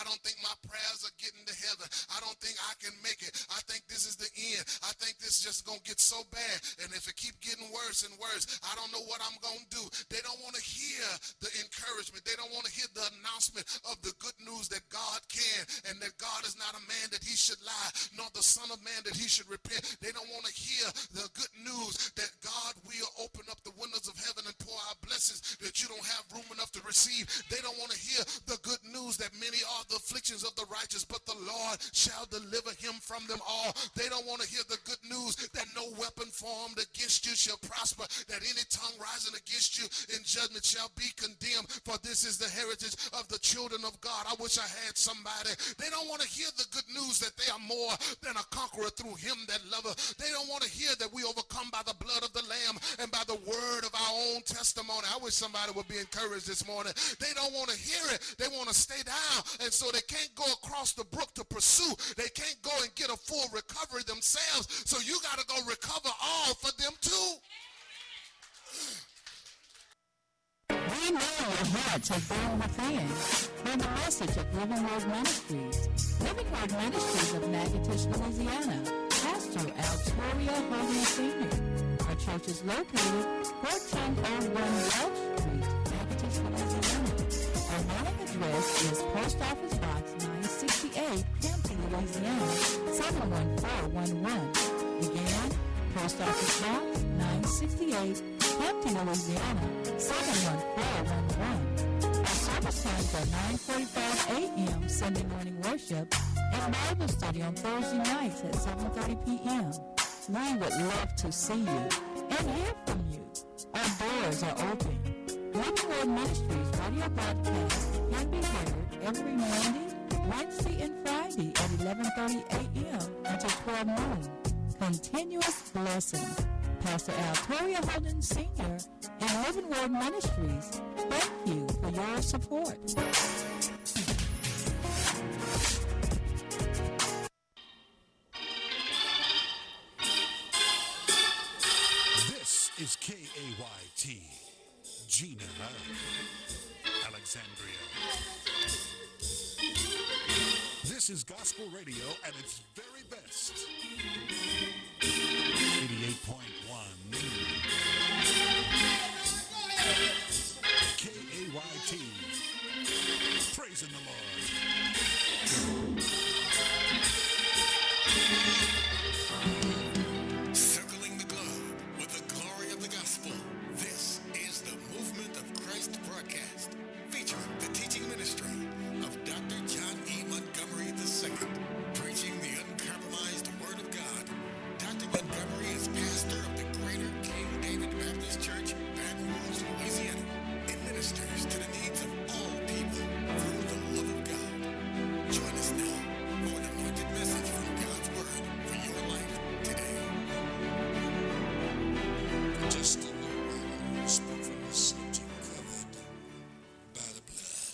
don't think my prayers are getting to heaven. I don't think I can make it. I think this is the end. I think this is just going to get so bad. And if it keep getting worse and worse, I don't know what I'm going to do. They don't want to hear the encouragement. They don't want to hear the announcement of the good news that God can, and that God is not a man that he should lie, nor the son of man that he should repent. They don't want to hear the good news that God will open up the windows of heaven and pour out blessings that you don't have room enough to receive. They don't want to hear the good news that many are the afflictions of the righteous, but the Lord shall deliver him from them all. They don't want to hear the good news that no weapon formed against you shall prosper, that any tongue rising against you in judgment shall be condemned, for this is the heritage of the children of God. I wish I had somebody. They don't want to hear the good news that they are more than a conqueror through him that loveth. They don't want to hear that we overcome by the blood of the Lamb and by the word of our own testimony. I wish somebody would be encouraged this morning. They don't want to hear it. They want to stay down, and so they can't go across the brook to pursue. They can't go and get a full recovery themselves, so you got to go recover all for them too. We know your hearts have been within. Hear the message of Living Word Ministries. Living Word Ministries of Natchitoches, Louisiana. Pastor Altoria Hogan Sr. Our church is located 1401 Welch Street, Natchitoches, Louisiana. Our mailing address is Post Office Box 968, Hampton, Louisiana, 71411. Again, Post Office Box 968, Hampton, Louisiana, 71411. Our service times are 9:45 a.m. Sunday morning worship and Bible study on Thursday nights at 7:30 p.m. We would love to see you and hear from you. Our doors are open. Living Word Ministries radio broadcast can be heard every Monday, Wednesday, and Friday at 11:30 a.m. until 12 noon. Continuous blessings. Pastor Altoria Holden Sr. and Living Word Ministries, thank you for your support. This is KAYT, Gina, Alexandria. This is gospel radio at its very best. 88.1 KAYT. Praising the Lord. Circling the globe with the glory of the gospel. This is the Movement of Christ broadcast, featuring the teaching ministry of Dr. John E. Montgomery II, preaching the uncompromised Word of God. Dr. Montgomery is pastor of the Greater King David Baptist Church, Baton Rouge, Louisiana. It ministers to the needs of all people through the love of God. Join us now for an anointed message from God's Word for your life today. Just a little while, I want to speak from the subject covered by the blood.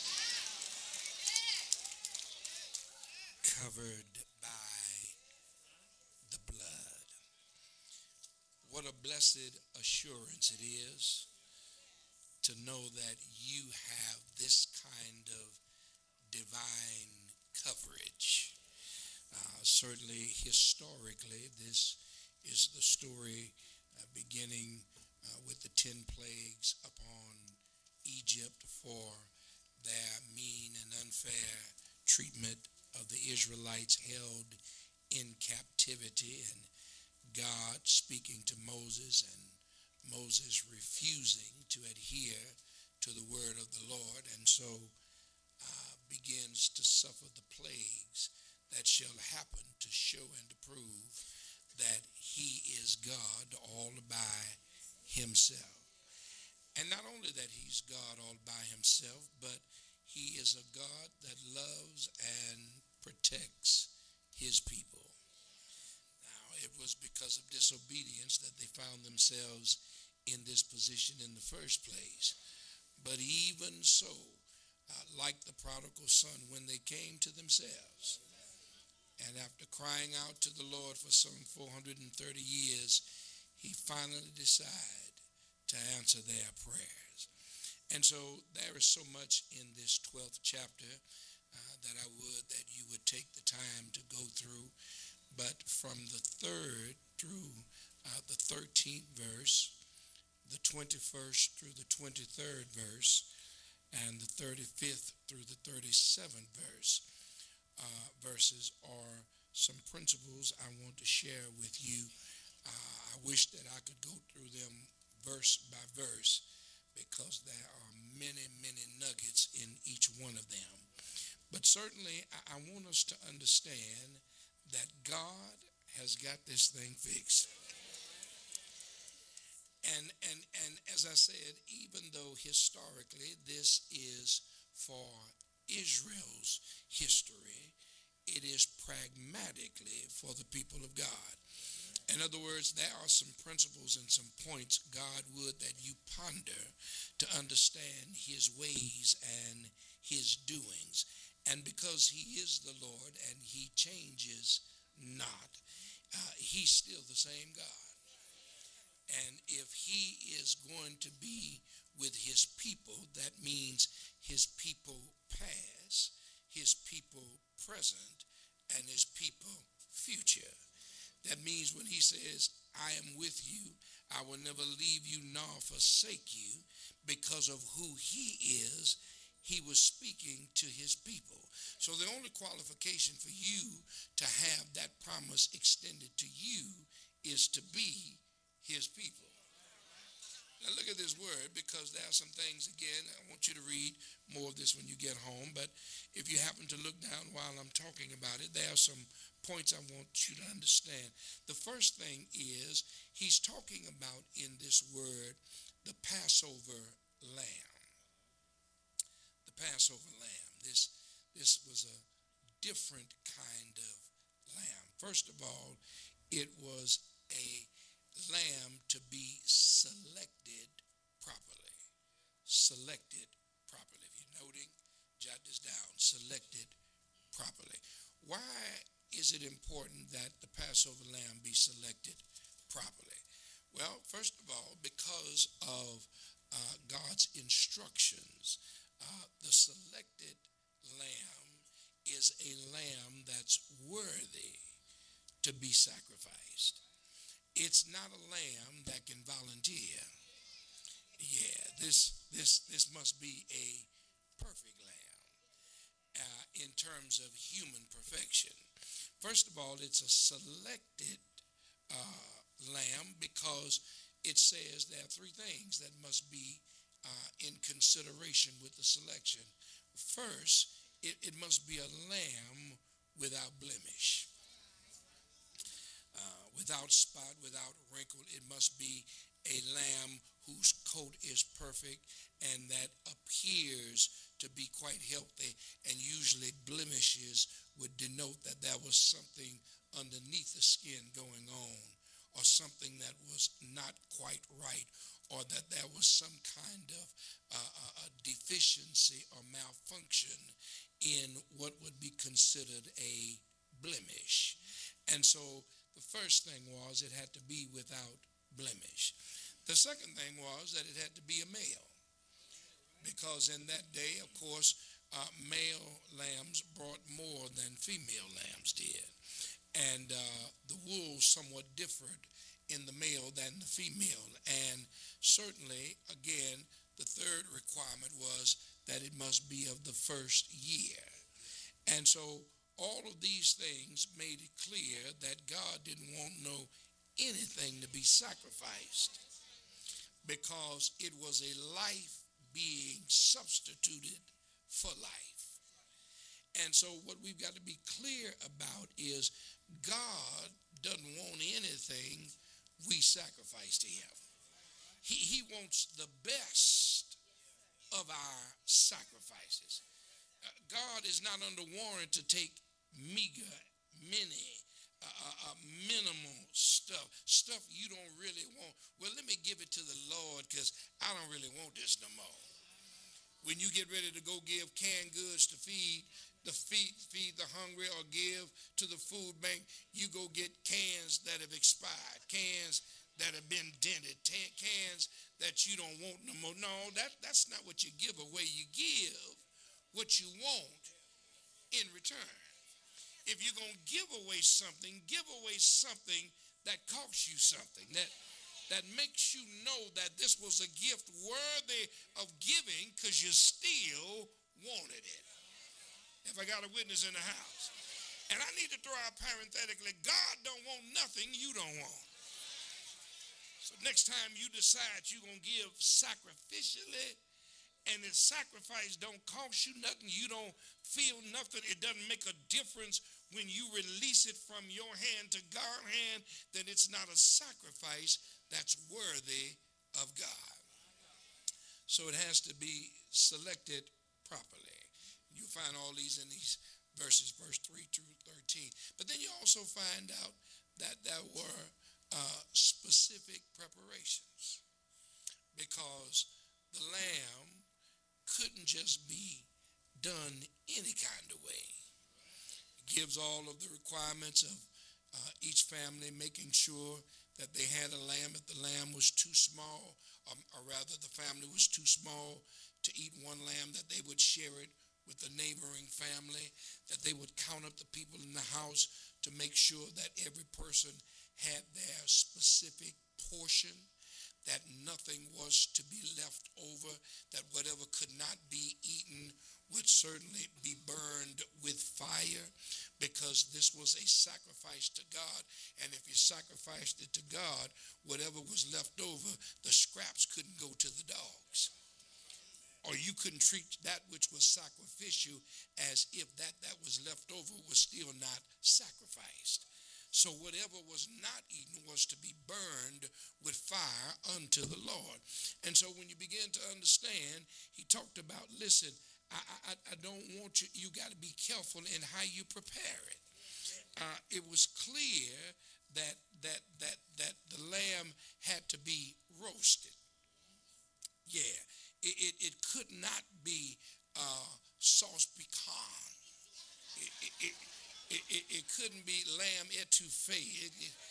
Covered by the blood. What a blessed assurance it is to know that you have this kind of divine coverage. Certainly, historically, this is the story beginning with the 10 plagues upon Egypt for their mean and unfair treatment of the Israelites held in captivity, and God speaking to Moses and Moses refusing to adhere to the word of the Lord, and so begins to suffer the plagues that shall happen to show and to prove that he is God all by himself. And not only that he's God all by himself, but he is a God that loves and protects his people. Now, it was because of disobedience that they found themselves in this position in the first place. But even so, like the prodigal son, when they came to themselves, and after crying out to the Lord for some 430 years, he finally decided to answer their prayers. And so there is so much in this 12th chapter to go through, but from the 3rd through the 13th verse, the 21st through the 23rd verse, and the 35th through the 37th verses are some principles I want to share with you. I wish that I could go through them verse by verse, because there are many, many nuggets in each one of them. But certainly I want us to understand that God has got this thing fixed. And as I said, even though historically this is for Israel's history, it is pragmatically for the people of God. In other words, there are some principles and some points God would that you ponder to understand his ways and his doings. And because he is the Lord and he changes not, he's still the same God. And if he is going to be with his people, that means his people past, his people present, and his people future. That means when he says, I am with you, I will never leave you nor forsake you, because of who he is, he was speaking to his people. So the only qualification for you to have that promise extended to you is to be his people. Now look at this word, because there are some things, again, I want you to read more of this when you get home, but if you happen to look down while I'm talking about it, there are some points I want you to understand. The first thing is he's talking about in this word the Passover lamb. The Passover lamb. This was a different kind of lamb. First of all, it was a lamb to be selected properly. Selected properly. If you're noting, jot this down. Selected properly. Why is it important that the Passover lamb be selected properly? Well, first of all, because of God's instructions. The selected lamb is a lamb that's worthy to be sacrificed. It's not a lamb that can volunteer. Yeah, this must be a perfect lamb in terms of human perfection. First of all, it's a selected lamb because it says there are three things that must be in consideration with the selection. First, it must be a lamb without blemish. Without spot, without wrinkle. It must be a lamb whose coat is perfect and that appears to be quite healthy, and usually blemishes would denote that there was something underneath the skin going on, or something that was not quite right, or that there was some kind of a deficiency or malfunction in what would be considered a blemish. And so the first thing was it had to be without blemish. The second thing was that it had to be a male, because in that day, of course, male lambs brought more than female lambs did. And the wool somewhat differed in the male than the female. And certainly, again, the third requirement was that it must be of the first year. And so all of these things made it clear that God didn't want anything to be sacrificed, because it was a life being substituted for life. And so what we've got to be clear about is God doesn't want anything we sacrifice to him. He wants the best of our sacrifices. God is not under warrant to take meager, minimal stuff you don't really want. Well, let me give it to the Lord because I don't really want this no more. When you get ready to go give canned goods to feed the hungry, or give to the food bank, you go get cans that have expired, cans that have been dented, cans that you don't want no more. No, that's not what you give away. You give what you want in return. if you're going to give away something that costs you something, that makes you know that this was a gift worthy of giving because you still wanted it. If I got a witness in the house. And I need to throw out parenthetically, God don't want nothing you don't want. So next time you decide you're going to give sacrificially, and the sacrifice don't cost you nothing, you don't feel nothing, it doesn't make a difference when you release it from your hand to God's hand, then it's not a sacrifice that's worthy of God. So it has to be selected properly. You find all these in these verses, verse 3 through 13. But then you also find out that there were specific preparations, because the lamb couldn't just be done any kind of way. It gives all of the requirements of each family, making sure that they had a lamb. If the lamb was too small, or rather the family was too small to eat one lamb, that they would share it with the neighboring family, that they would count up the people in the house to make sure that every person had their specific portion, that nothing was to be left over, that whatever could not be eaten would certainly be burned with fire, because this was a sacrifice to God. And if you sacrificed it to God, whatever was left over, the scraps couldn't go to the dogs. Or you couldn't treat that which was sacrificial as if that was left over was still not sacrificed. So whatever was not eaten was to be burned with fire unto the Lord. And so when you begin to understand, he talked about, listen, I don't want you, you got to be careful in how you prepare it. It was clear that the lamb had to be roasted. Yeah, it could not be sauce pecan. It couldn't be lamb etouffee.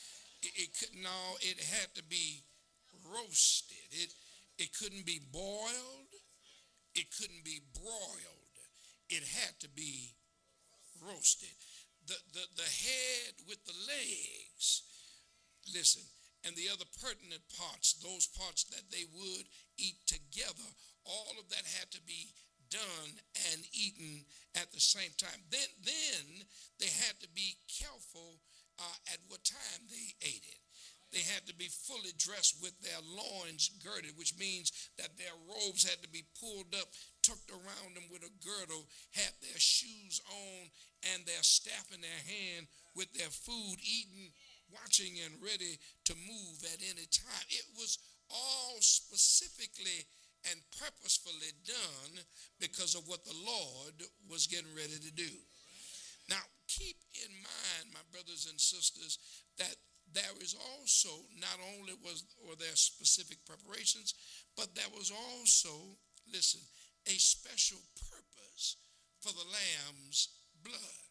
It had to be roasted. It couldn't be boiled. It couldn't be broiled. It had to be roasted. The head with the legs, listen, and the other pertinent parts, those parts that they would eat together, all of that had to be done and eaten at the same time. Then they had to be careful at what time they ate it. They had to be fully dressed with their loins girded, which means that their robes had to be pulled up, tucked around them with a girdle, had their shoes on and their staff in their hand with their food eaten, watching and ready to move at any time. It was all specifically and purposefully done because of what the Lord was getting ready to do. Now, keep in mind, my brothers and sisters, that there is also, not only were there specific preparations, but there was also, listen, a special purpose for the lamb's blood.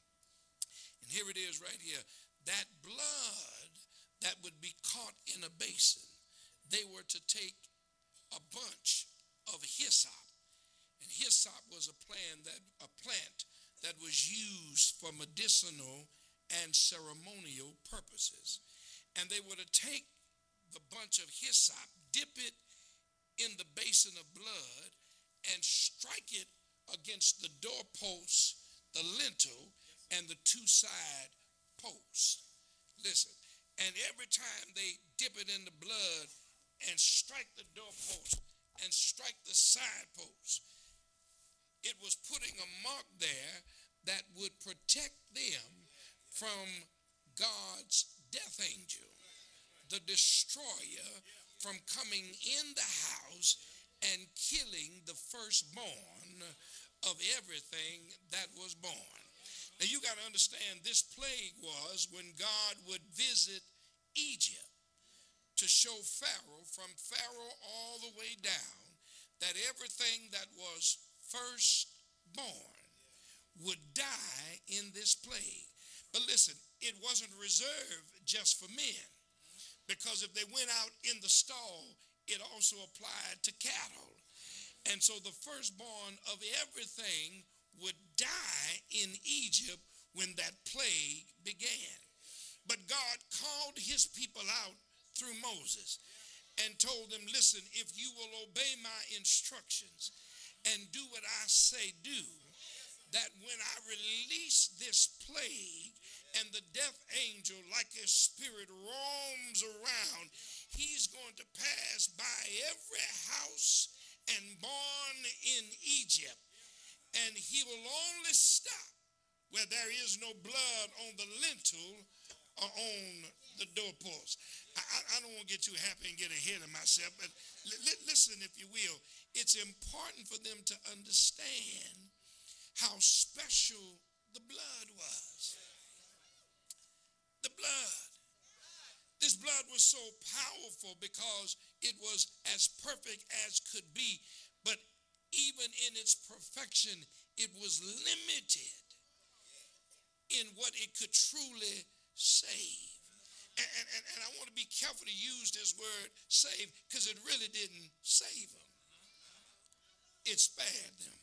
And here it is right here. That blood that would be caught in a basin, they were to take a bunch of hyssop. And hyssop was a plant that was used for medicinal and ceremonial purposes. And they were to take the bunch of hyssop, dip it in the basin of blood, and strike it against the doorposts, the lintel, and the two side posts. Listen, and every time they dip it in the blood and strike the doorpost and strike the side posts, it was putting a mark there that would protect them from God's death angel, the destroyer, from coming in the house and killing the firstborn of everything that was born. Now you got to understand, this plague was when God would visit Egypt to show Pharaoh, from Pharaoh all the way down, that everything that was firstborn would die in this plague. But listen, it wasn't reserved just for men, because if they went out in the stall, it also applied to cattle. And so the firstborn of everything would die in Egypt when that plague began. But God called his people out through Moses and told them, listen, if you will obey my instructions and do what I say do, that when I release this plague and the death angel, like a spirit, roams around, he's going to pass by every house and barn in Egypt, and he will only stop where there is no blood on the lintel or on the doorpost. I don't want to get too happy and get ahead of myself, but listen, if you will. It's important for them to understand how special the blood was. The blood. This blood was so powerful because it was as perfect as could be, but even in its perfection, it was limited in what it could truly save. And I want to be careful to use this word save, because it really didn't save them. It spared them.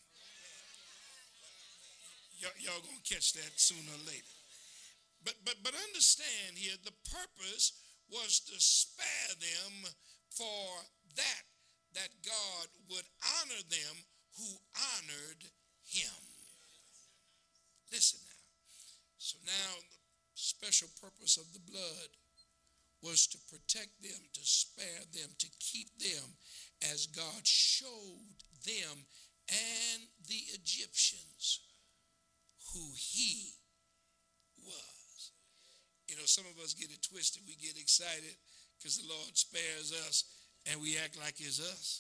Y'all gonna catch that sooner or later. But understand here, the purpose was to spare them for that God would honor them who honored him. Listen now. So now the special purpose of the blood was to protect them, to spare them, to keep them as God showed them and the Egyptians who he was. You know, some of us get it twisted. We get excited because the Lord spares us and we act like it's us.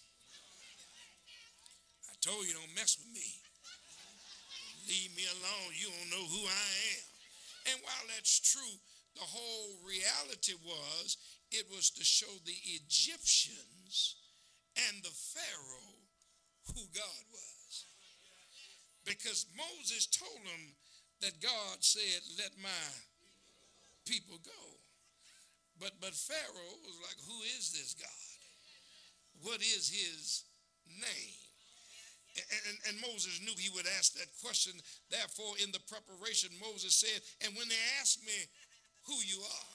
I told you, don't mess with me. Leave me alone. You don't know who I am. And while that's true, the whole reality was, it was to show the Egyptians and the Pharaoh who God was. Because Moses told them that God said, let my people go. But Pharaoh was like, who is this God? What is his name? And Moses knew he would ask that question. Therefore, in the preparation, Moses said, and when they ask me who you are,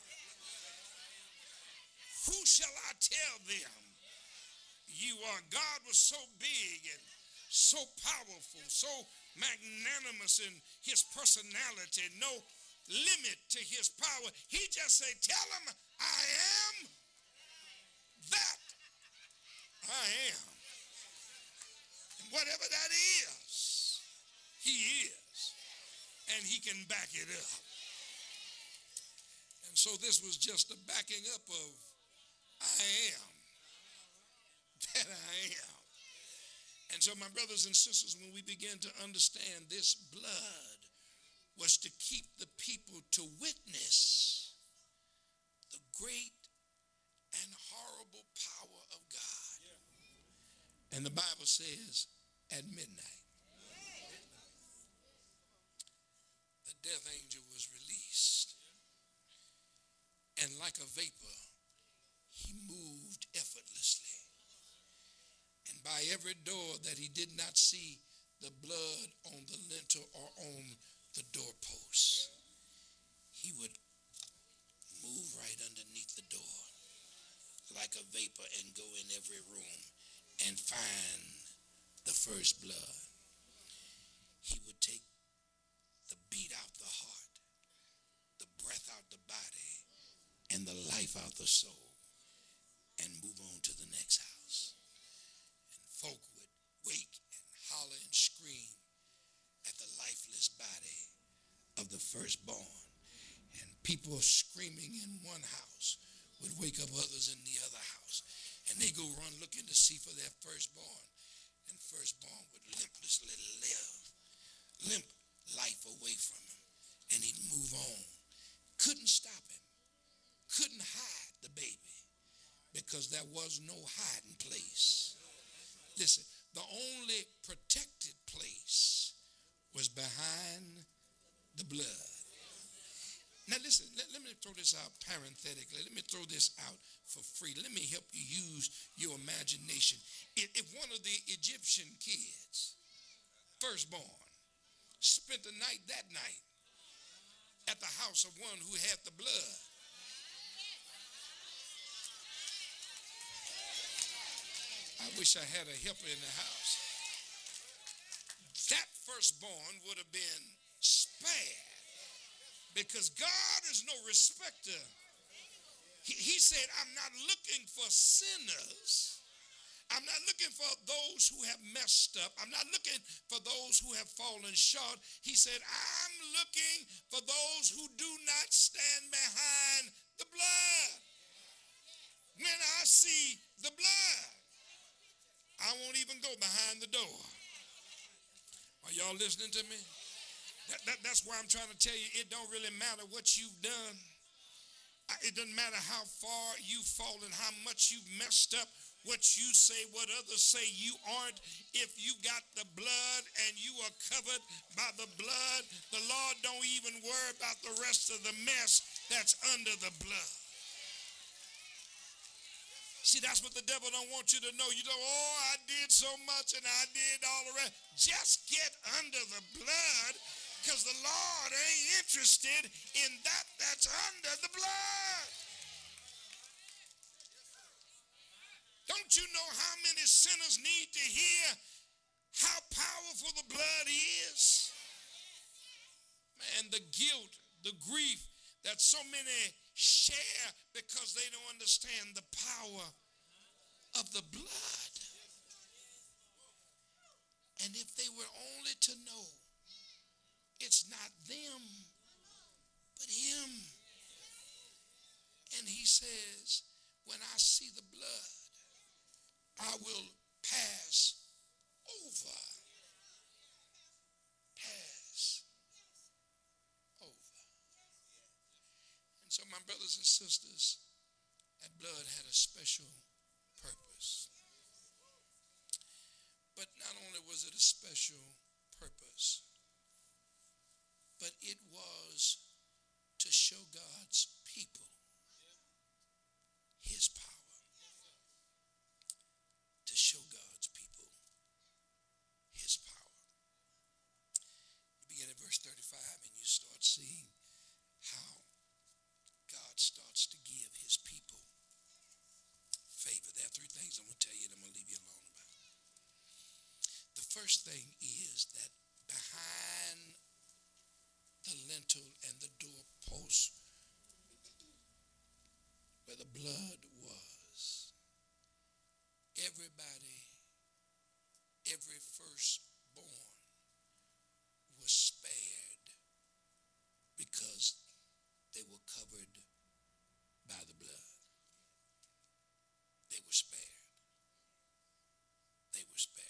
who shall I tell them you are? God was so big and so powerful, so magnanimous in his personality, no limit to his power. He just said, tell them I am that I am. And whatever that is, he is. And he can back it up. And so this was just a backing up of I am that I am. And so my brothers and sisters, when we begin to understand this blood was to keep the people to witness the great and horrible power of God. And the Bible says at midnight, the death angel was released. And like a vapor, he moved effortlessly. And by every door that he did not see the blood on the lintel or on the doorpost, he would move right underneath the door like a vapor and go in every room and find the first blood. He would take the beat out the heart, the breath out the body, and the life out the soul, and move on to the next house. And folk would wake and holler and scream at the lifeless body of the firstborn. And people screaming in one house would wake up others in the other house. And they go run looking to see for their firstborn. And firstborn would limplessly limp life away from him. And he'd move on. Couldn't stop him. Couldn't hide the baby because there was no hiding place. Listen, the only protected place was behind the blood. Now listen, let me throw this out parenthetically. Let me throw this out for free. Let me help you use your imagination. If one of the Egyptian kids, firstborn, spent the night that night at the house of one who had the blood. I wish I had a helper in the house. That firstborn would have been spared because God is no respecter. He said, I'm not looking for sinners. I'm not looking for those who have messed up. I'm not looking for those who have fallen short. He said, I'm looking for those who do not stand behind the blood. When I see the blood, I won't even go behind the door. Are y'all listening to me? That's why I'm trying to tell you, it don't really matter what you've done. It doesn't matter how far you've fallen, how much you've messed up, what you say, what others say you aren't. If you got the blood and you are covered by the blood, the Lord don't even worry about the rest of the mess that's under the blood. See, that's what the devil don't want you to know. You know, oh, I did so much and I did all the rest. Just get under the blood, because the Lord ain't interested in that's under the blood. Don't you know how many sinners need to hear how powerful the blood is? Man, the guilt, the grief that so many share because they don't understand the power of the blood. And if they were only to know, it's not them, but him. And he says, when I see the blood, I will pass over. Pass over. And so, my brothers and sisters, that blood had a special purpose. But not only was it a special purpose, but it was to show God's people his power. To show God's people his power. You begin at verse 35 and you start seeing how God starts to give his people favor. There are three things I'm going to tell you and I'm going to leave you alone about. The first thing is that behind the lintel and the doorpost where the blood was, everybody, every firstborn was spared because they were covered by the blood. They were spared. They were spared.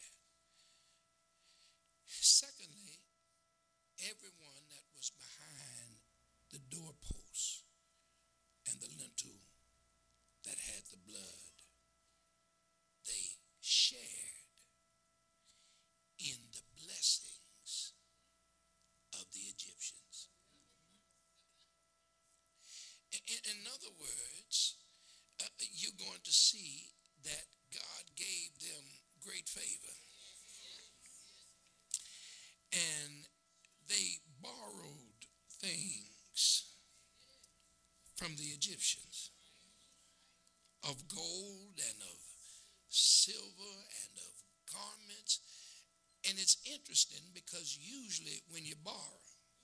Secondly, everyone that was behind the doorpost and the lintel that had the blood, they shared in the blessings of the Egyptians. In other words, you're going to see that God gave them great favor. And they borrowed things from the Egyptians of gold and of silver and of garments. And it's interesting because usually when you borrow,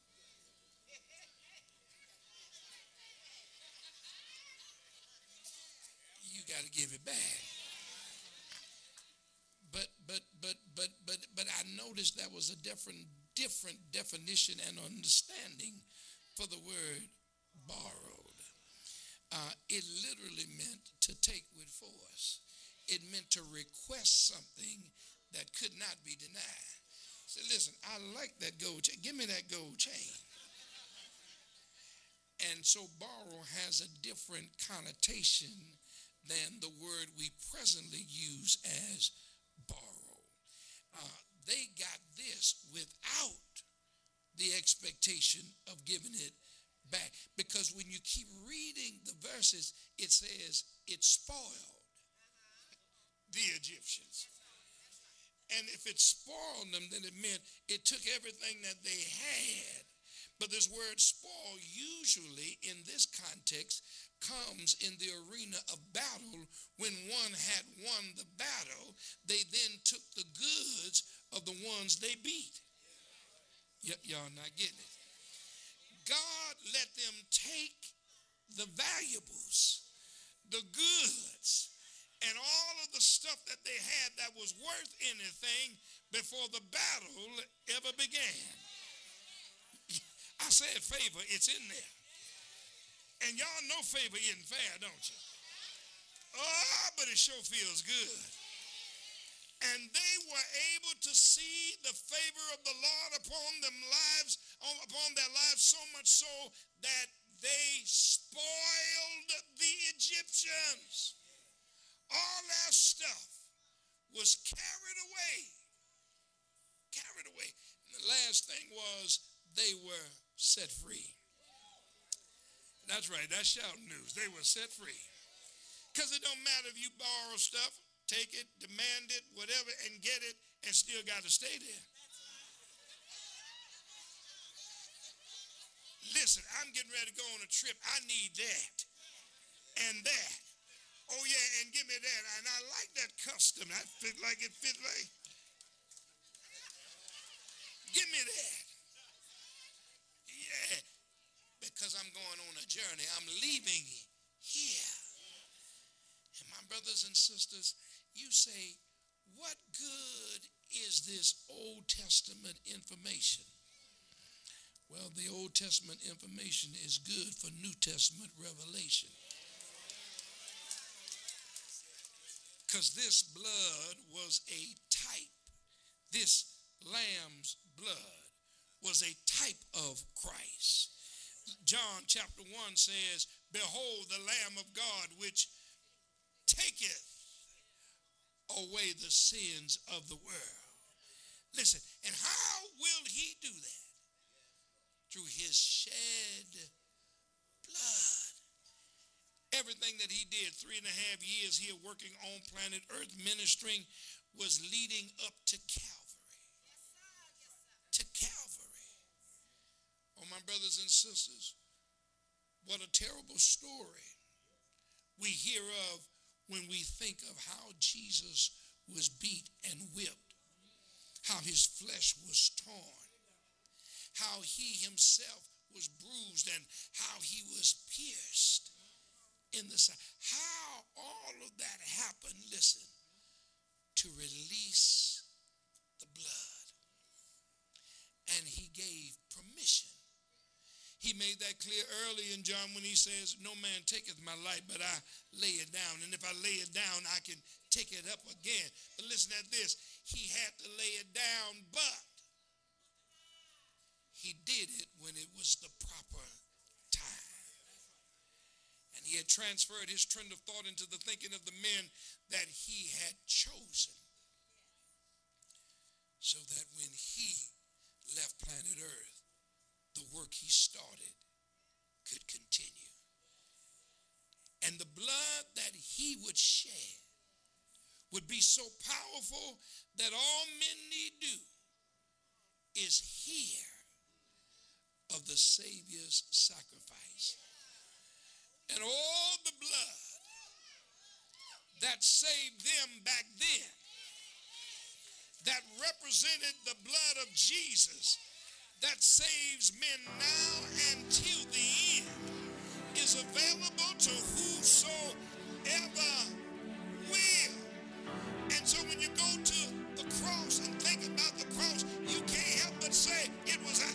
you got to give it back. But I noticed there was a different definition and understanding for the word borrowed. It literally meant to take with force. It meant to request something that could not be denied. So listen, I like that gold chain. Give me that gold chain. And so borrow has a different connotation than the word we presently use as borrow. They got this without the expectation of giving it back. Because when you keep reading the verses, it says it spoiled the Egyptians. And if it spoiled them, then it meant it took everything that they had, But this word spoil usually in this context comes in the arena of battle. When one had won the battle, they then took the goods of the ones they beat. Y'all not getting it. God let them take the valuables, the goods, and all of the stuff that they had that was worth anything before the battle ever began. I said favor, it's in there. And y'all know favor isn't fair, don't you? Oh, but it sure feels good. And they were able to see the favor of the Lord upon their lives so much so that they spoiled the Egyptians. All their stuff was carried away. Carried away. And the last thing was they were set free. That's right, that's shouting news. They were set free. Because it don't matter if you borrow stuff, take it, demand it, whatever, and get it, and still got to stay there. Listen, I'm getting ready to go on a trip. I need that and that. Oh, yeah, and give me that. And I like that custom. I fit like it fit like. Give me that. Yeah, because I'm going on a journey. I'm leaving here. And my brothers and sisters, you say, what good is this Old Testament information? Well, the Old Testament information is good for New Testament revelation. Because this blood was a type. This lamb's blood was a type of Christ. John chapter 1 says, behold the Lamb of God which taketh away the sins of the world. Listen, and how will he do that? Through his shed blood. Everything that he did 3.5 years here working on planet Earth ministering was leading up to Calvary. To Calvary. Oh, my brothers and sisters, what a terrible story we hear of when we think of how Jesus was beat and whipped, how his flesh was torn, how he himself was bruised, and how he was pierced in the side. How all of that happened, listen, to release the blood. And he gave permission. He made that clear early in John when he says, no man taketh my life, but I lay it down. And if I lay it down, I can take it up again. But listen at this. He had to lay it down, but he did it when it was the proper time. And he had transferred his trend of thought into the thinking of the men that he had chosen. So that when he left planet Earth, the work he started could continue. And the blood that he would shed would be so powerful that all men need do is hear of the Savior's sacrifice. And all the blood that saved them back then, that represented the blood of Jesus, that saves men now and till the end, is available to whosoever will. And so when you go to the cross and think about the cross, you can't help but say it was